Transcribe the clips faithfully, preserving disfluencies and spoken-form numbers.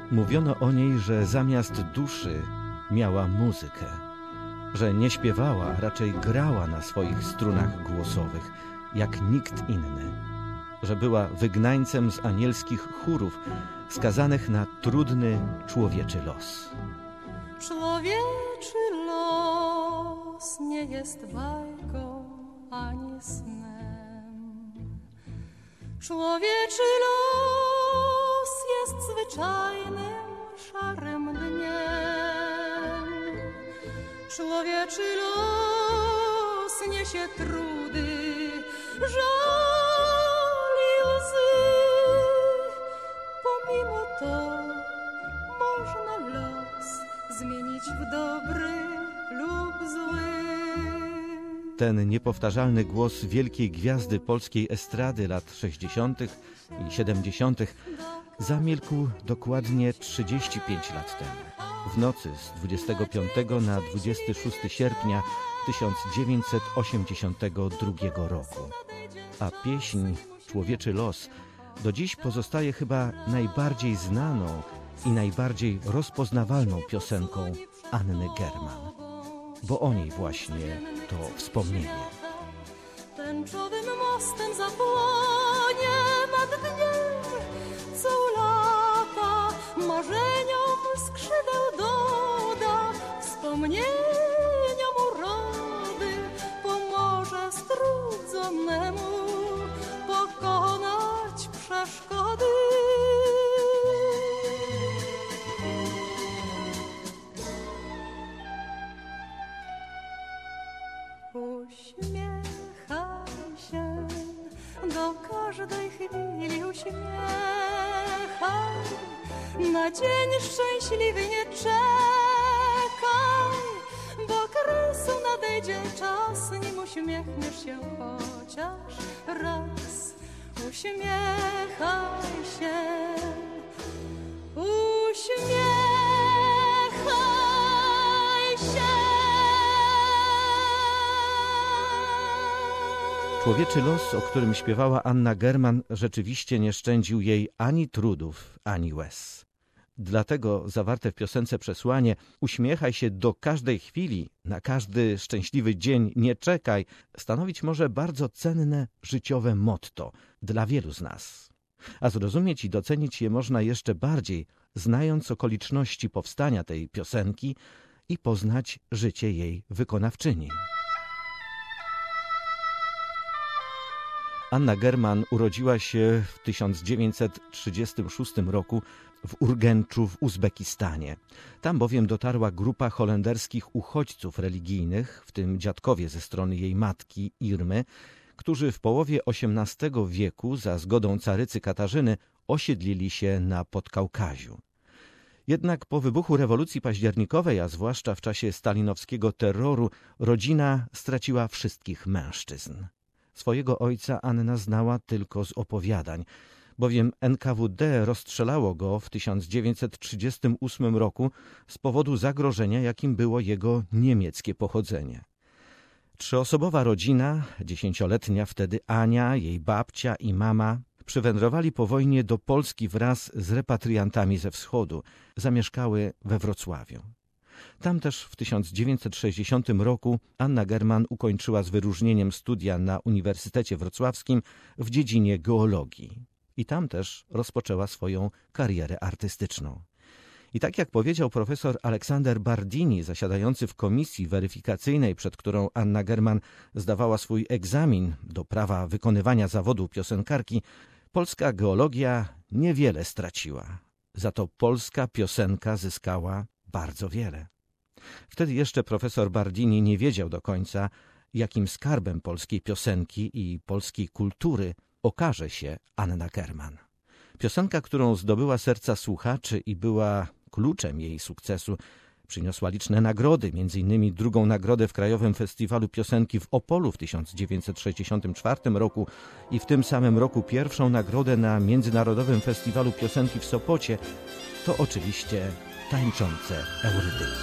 Mówiono o niej, że zamiast duszy miała muzykę, że nie śpiewała, a raczej grała na swoich strunach głosowych, jak nikt inny, że była wygnańcem z anielskich chórów, skazanych na trudny człowieczy los. Człowieczy los nie jest bajką ani snem. Człowieczy los jest zwyczajnym, szarym dniem. Człowieczy los niesie trudy, żal i łzy. Pomimo to można los zmienić w dobry lub zły. Ten niepowtarzalny głos wielkiej gwiazdy polskiej estrady lat sześćdziesiątych i siedemdziesiątych zamilkł dokładnie trzydzieści pięć lat temu. W nocy z dwudziestego piątego na dwudziestego szóstego sierpnia tysiąc dziewięćset osiemdziesiątego drugiego roku. A pieśń Człowieczy los do dziś pozostaje chyba najbardziej znaną i najbardziej rozpoznawalną piosenką Anny German, bo o niej właśnie to wspomnienie. Tęczowym mostem zapłonie nad dniem, co lata marzeniom skrzydeł doda, wspomnieniom urody pomoże strudzonemu pokonać przeszkody. Uśmiechaj się, do każdej chwili uśmiechaj, na dzień szczęśliwy nie czekaj, bo kresu nadejdzie czas, nim uśmiechniesz się chociaż raz. Uśmiechaj się, uśmiechaj się. Człowieczy los, o którym śpiewała Anna German, rzeczywiście nie szczędził jej ani trudów, ani łez. Dlatego zawarte w piosence przesłanie "Uśmiechaj się do każdej chwili, na każdy szczęśliwy dzień nie czekaj" stanowić może bardzo cenne życiowe motto dla wielu z nas. A zrozumieć i docenić je można jeszcze bardziej, znając okoliczności powstania tej piosenki i poznać życie jej wykonawczyni. Anna German urodziła się w tysiąc dziewięćset trzydziestym szóstym roku w Urgenczu w Uzbekistanie. Tam bowiem dotarła grupa holenderskich uchodźców religijnych, w tym dziadkowie ze strony jej matki Irmy, którzy w połowie osiemnastego wieku za zgodą carycy Katarzyny osiedlili się na Podkaukaziu. Jednak po wybuchu rewolucji październikowej, a zwłaszcza w czasie stalinowskiego terroru, rodzina straciła wszystkich mężczyzn. Swojego ojca Anna znała tylko z opowiadań, bowiem N K W D rozstrzelało go w tysiąc dziewięćset trzydziestym ósmym roku z powodu zagrożenia, jakim było jego niemieckie pochodzenie. Trzyosobowa rodzina, dziesięcioletnia wtedy Ania, jej babcia i mama, przywędrowali po wojnie do Polski wraz z repatriantami ze wschodu. Zamieszkały we Wrocławiu. Tam też w tysiąc dziewięćset sześćdziesiątym roku Anna German ukończyła z wyróżnieniem studia na Uniwersytecie Wrocławskim w dziedzinie geologii. I tam też rozpoczęła swoją karierę artystyczną. I tak jak powiedział profesor Aleksander Bardini, zasiadający w komisji weryfikacyjnej, przed którą Anna German zdawała swój egzamin do prawa wykonywania zawodu piosenkarki, polska geologia niewiele straciła. Za to polska piosenka zyskała bardzo wiele. Wtedy jeszcze profesor Bardini nie wiedział do końca, jakim skarbem polskiej piosenki i polskiej kultury okaże się Anna German. Piosenka, którą zdobyła serca słuchaczy i była kluczem jej sukcesu, przyniosła liczne nagrody, między innymi drugą nagrodę w Krajowym Festiwalu Piosenki w Opolu w tysiąc dziewięćset sześćdziesiątym czwartym roku i w tym samym roku pierwszą nagrodę na Międzynarodowym Festiwalu Piosenki w Sopocie. To oczywiście tańczące Eurydyki.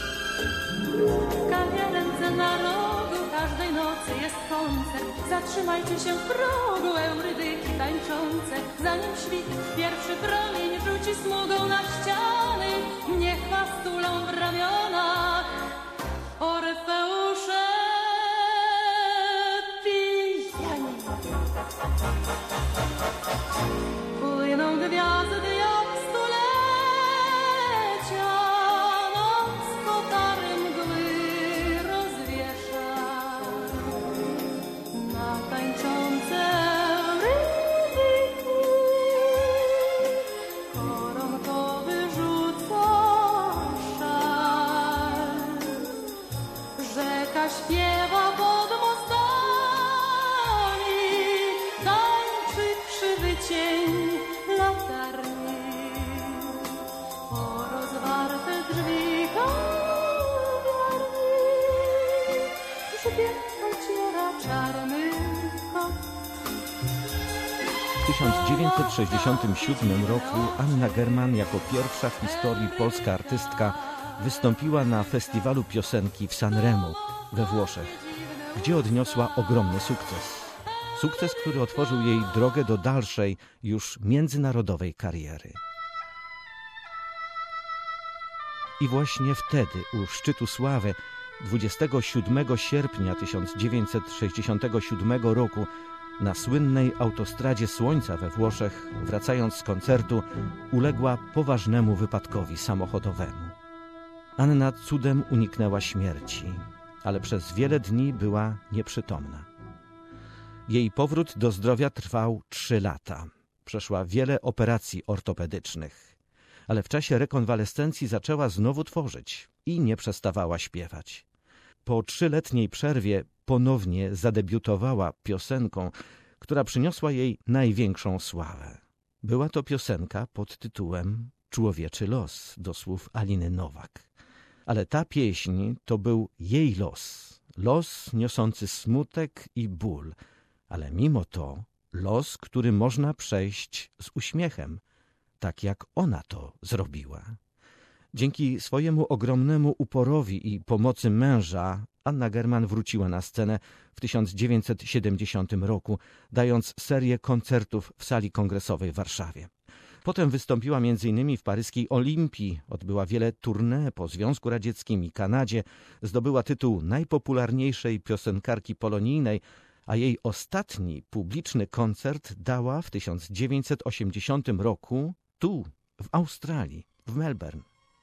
W kawiarence narodu każdej nocy jest koncert. Zatrzymajcie się w progu, Eurydyki tańczące. Zanim świt pierwszy promień rzuci smugą na ściany, niech was tulą w ramionach Orfeusze pijani. Płyną gwiazdy jak stulecia, noc kotary mgły rozwiesza na tańczące ryby. Koronkowy rzuca szal, rzeka śpiewa pod mostami, tańczy krzywy cień latarni. O rozwarte drzwi kawiarni grzbiet ociera czarny kot. W tysiąc dziewięćset sześćdziesiątym siódmym roku Anna German jako pierwsza w historii polska artystka wystąpiła na festiwalu piosenki w Sanremo we Włoszech, gdzie odniosła ogromny sukces. Sukces, który otworzył jej drogę do dalszej, już międzynarodowej kariery. I właśnie wtedy, u szczytu sławy, dwudziestego siódmego sierpnia tysiąc dziewięćset sześćdziesiątego siódmego roku, na słynnej autostradzie Słońca we Włoszech, wracając z koncertu, uległa poważnemu wypadkowi samochodowemu. Anna cudem uniknęła śmierci, ale przez wiele dni była nieprzytomna. Jej powrót do zdrowia trwał trzy lata. Przeszła wiele operacji ortopedycznych, ale w czasie rekonwalescencji zaczęła znowu tworzyć i nie przestawała śpiewać. Po trzyletniej przerwie ponownie zadebiutowała piosenką, która przyniosła jej największą sławę. Była to piosenka pod tytułem Człowieczy los, do słów Aliny Nowak. Ale ta pieśń to był jej los, los niosący smutek i ból, ale mimo to los, który można przejść z uśmiechem, tak jak ona to zrobiła. Dzięki swojemu ogromnemu uporowi i pomocy męża Anna German wróciła na scenę w tysiąc dziewięćset siedemdziesiątym roku, dając serię koncertów w sali kongresowej w Warszawie. Potem wystąpiła między innymi w paryskiej Olimpii, odbyła wiele tournée po Związku Radzieckim i Kanadzie, zdobyła tytuł najpopularniejszej piosenkarki polonijnej, a jej ostatni publiczny koncert dała w tysiąc dziewięćset osiemdziesiątym roku tu, w Australii, w Melbourne.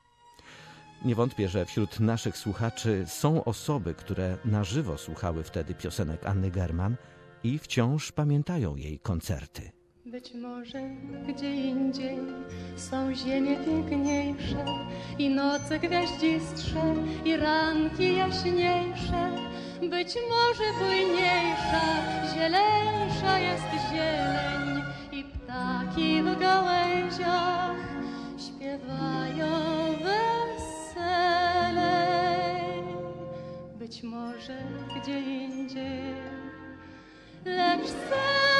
Nie wątpię, że wśród naszych słuchaczy są osoby, które na żywo słuchały wtedy piosenek Anny German i wciąż pamiętają jej koncerty. Być może gdzie indziej są ziemie piękniejsze i noce gwiaździstsze i ranki jaśniejsze. Być może bujniejsza, zieleńsza jest zieleń i ptaki w gałęziach śpiewają weselej. Być może gdzie indziej, lecz sercu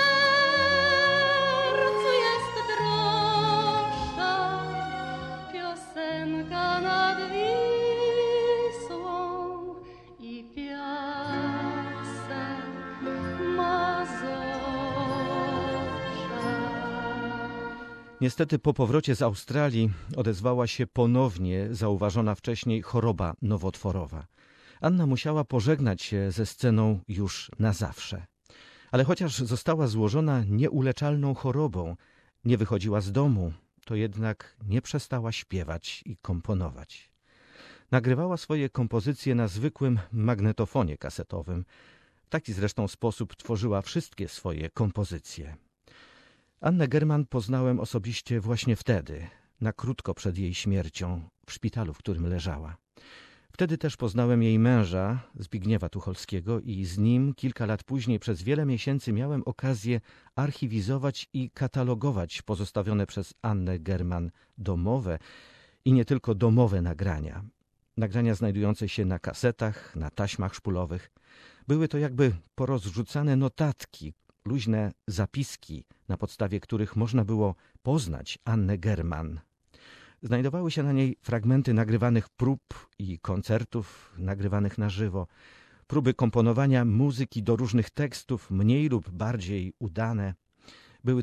jest droższa piosenka nad Wisłą i piasek Mazowsza. Niestety po powrocie z Australii odezwała się ponownie zauważona wcześniej choroba nowotworowa. Anna musiała pożegnać się ze sceną już na zawsze. Ale chociaż została złożona nieuleczalną chorobą, nie wychodziła z domu, to jednak nie przestała śpiewać i komponować. Nagrywała swoje kompozycje na zwykłym magnetofonie kasetowym. W taki zresztą sposób tworzyła wszystkie swoje kompozycje. Annę German poznałem osobiście właśnie wtedy, na krótko przed jej śmiercią, w szpitalu, w którym leżała. Wtedy też poznałem jej męża, Zbigniewa Tucholskiego, i z nim kilka lat później przez wiele miesięcy miałem okazję archiwizować i katalogować pozostawione przez Annę German domowe i nie tylko domowe nagrania. Nagrania znajdujące się na kasetach, na taśmach szpulowych. Były to jakby porozrzucane notatki, luźne zapiski, na podstawie których można było poznać Annę German. Znajdowały się na niej fragmenty nagrywanych prób i koncertów nagrywanych na żywo, próby komponowania muzyki do różnych tekstów, mniej lub bardziej udane. Były to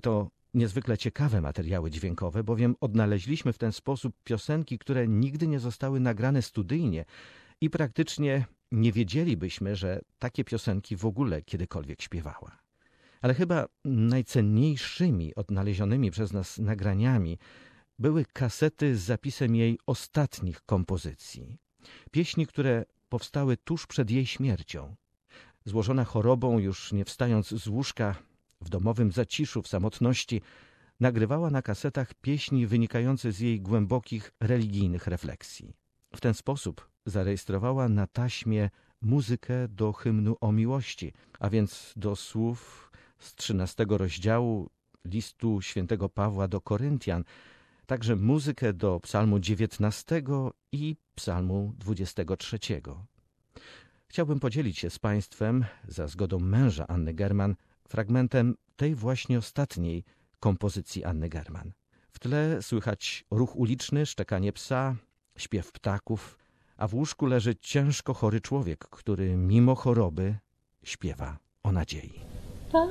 niezwykle ciekawe materiały dźwiękowe, bowiem odnaleźliśmy w ten sposób piosenki, które nigdy nie zostały nagrane studyjnie i praktycznie nie wiedzielibyśmy, że takie piosenki w ogóle kiedykolwiek śpiewała. Ale chyba najcenniejszymi odnalezionymi przez nas nagraniami były kasety z zapisem jej ostatnich kompozycji. Pieśni, które powstały tuż przed jej śmiercią. Złożona chorobą, już nie wstając z łóżka, w domowym zaciszu, w samotności, nagrywała na kasetach pieśni wynikające z jej głębokich religijnych refleksji. W ten sposób zarejestrowała na taśmie muzykę do hymnu o miłości, a więc do słów z trzynastego rozdziału listu świętego Pawła do Koryntian, także muzykę do psalmu dziewiętnastego i psalmu dwudziestego trzeciego. Chciałbym podzielić się z Państwem, za zgodą męża Anny German, fragmentem tej właśnie ostatniej kompozycji Anny German. W tle słychać ruch uliczny, szczekanie psa, śpiew ptaków, a w łóżku leży ciężko chory człowiek, który mimo choroby śpiewa o nadziei. Pan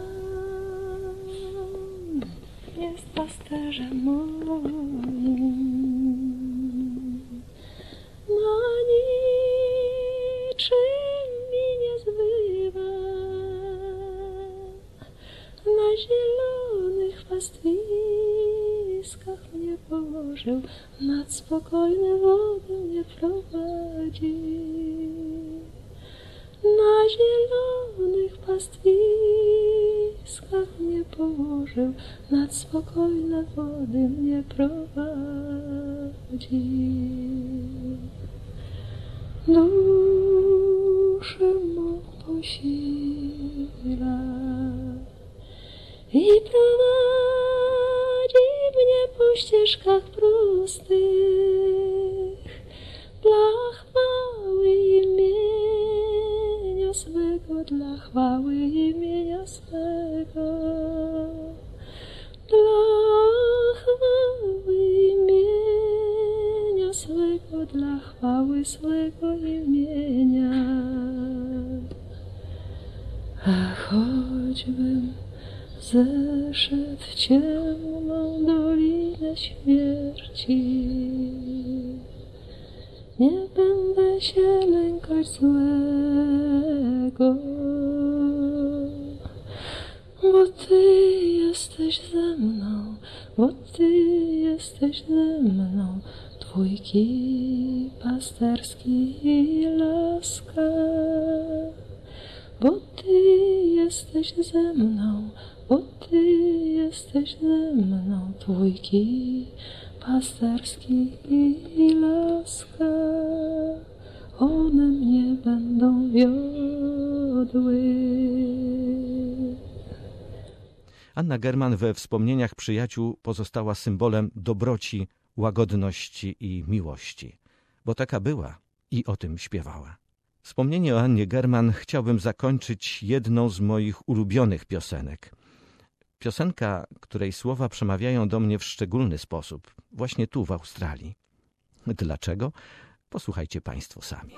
jest pasterzem moim, na niczym mi nie zbywa, na zielonych pastwiskach mnie położył, nad spokojne wody mnie prowadzi. Na zielonych pastwiskach mnie położył, nad spokojne wody mnie prowadzi. Duszę mą posila i prowadzi mnie po ścieżkach prostych dla chwały imienia swego, dla chwały imienia swego, dla chwały imienia swego, dla chwały swego imienia. A choćbym zeszedł w ciemną dolinę śmierci, nie będę się lękać złego, bo Ty jesteś ze mną, bo Ty jesteś ze mną, Twój kij pasterski i laska. Bo Ty jesteś ze mną, bo Ty jesteś ze mną, Twój kij pasterski i laska, one mnie będą wiodły. Anna German we wspomnieniach przyjaciół pozostała symbolem dobroci, łagodności i miłości, bo taka była i o tym śpiewała. Wspomnienie o Annie German chciałbym zakończyć jedną z moich ulubionych piosenek. Piosenka, której słowa przemawiają do mnie w szczególny sposób, właśnie tu w Australii. Dlaczego? Posłuchajcie Państwo sami.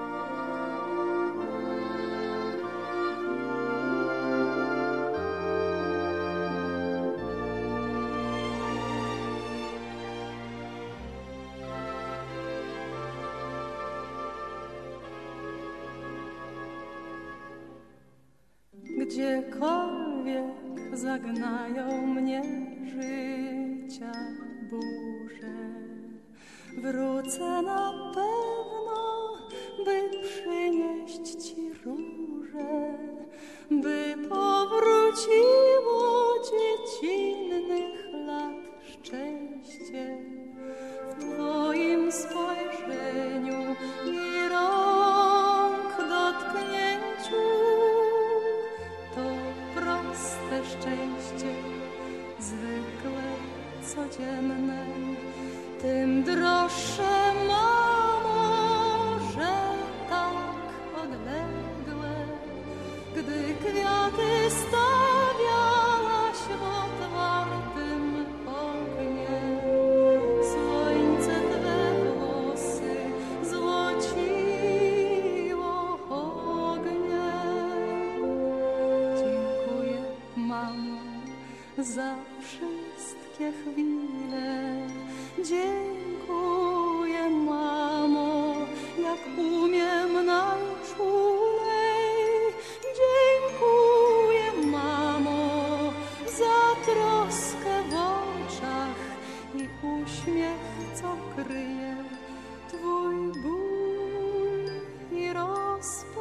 Gdziekolwiek zagnają mnie życia burze, wrócę na pewno, by przynieść Ci róże, by powróciło dziecinnych lat szczęście w Twoim spojrzeniu i rąk dotknięciu. Szczęście zwykłe, codzienne, tym droższe, mamo, że tak odległe, gdy kwiaty stawiałaś w otwartym oknie, słońce Twe włosy złociło ogniem. Mamo, zawsze kryje Twój ból i rozpacz,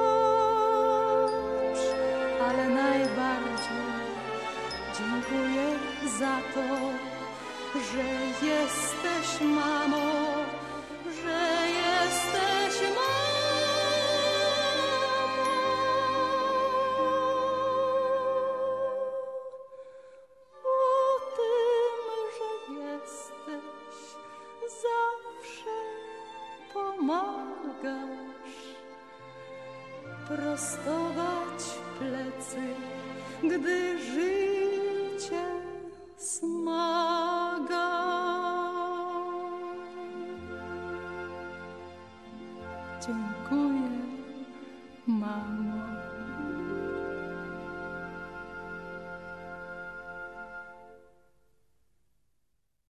ale najbardziej dziękuję za to, że jesteś mamą, że jesteś mamą. O tym, że jesteś, zawsze pomagasz prostować plecy, gdy życie smaga. Dziękuję, mamo.